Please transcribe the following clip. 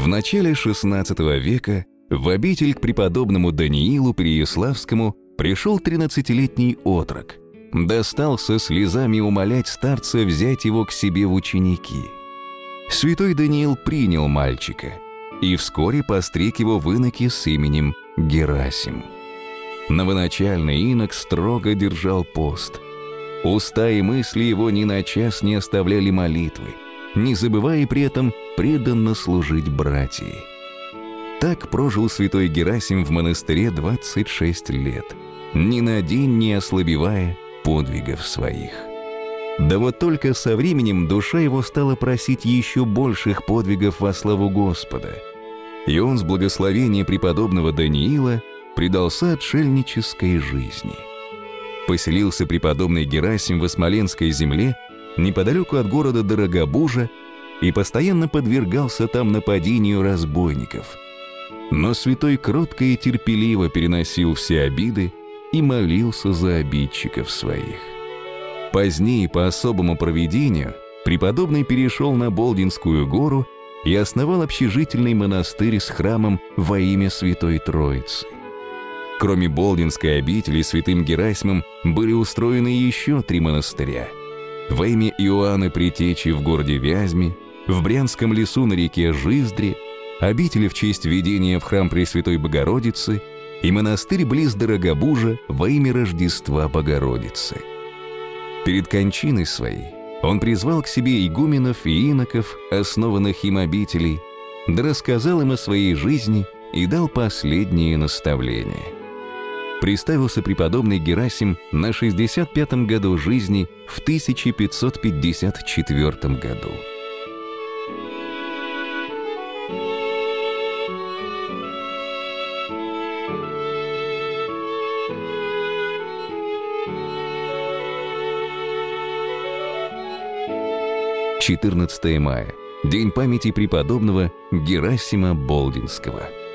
В начале XVI века в обитель к преподобному Даниилу Переяславскому пришел 13-летний отрок. Достал со слезами умолять старца взять его к себе в ученики. Святой Даниил принял мальчика и вскоре постриг его в иноки с именем Герасим. Новоначальный инок строго держал пост. Уста и мысли его ни на час не оставляли молитвы, не забывая при этом преданно служить братьям. Так прожил святой Герасим в монастыре 26 лет, ни на день не ослабевая подвигов своих. Да вот только со временем душа его стала просить еще больших подвигов во славу Господа, и он с благословения преподобного Даниила предался отшельнической жизни. Поселился преподобный Герасим в Смоленской земле, неподалеку от города Дорогобужа, и постоянно подвергался там нападению разбойников. Но святой кротко и терпеливо переносил все обиды и молился за обидчиков своих. Позднее, по особому провидению, преподобный перешел на Болдинскую гору и основал общежительный монастырь с храмом во имя Святой Троицы. Кроме Болдинской обители, святым Герасимом были устроены еще 3 монастыря. Во имя Иоанна Предтечи в городе Вязьме, в Брянском лесу на реке Жиздре, обители в честь введения в храм Пресвятой Богородицы и монастырь близ Дорогобужа во имя Рождества Богородицы. Перед кончиной своей он призвал к себе игуменов и иноков, основанных им обителей, да рассказал им о своей жизни и дал последние наставления. Приставился преподобный Герасим на 65-м году жизни в 1554 году. «14 мая. День памяти преподобного Герасима Болдинского».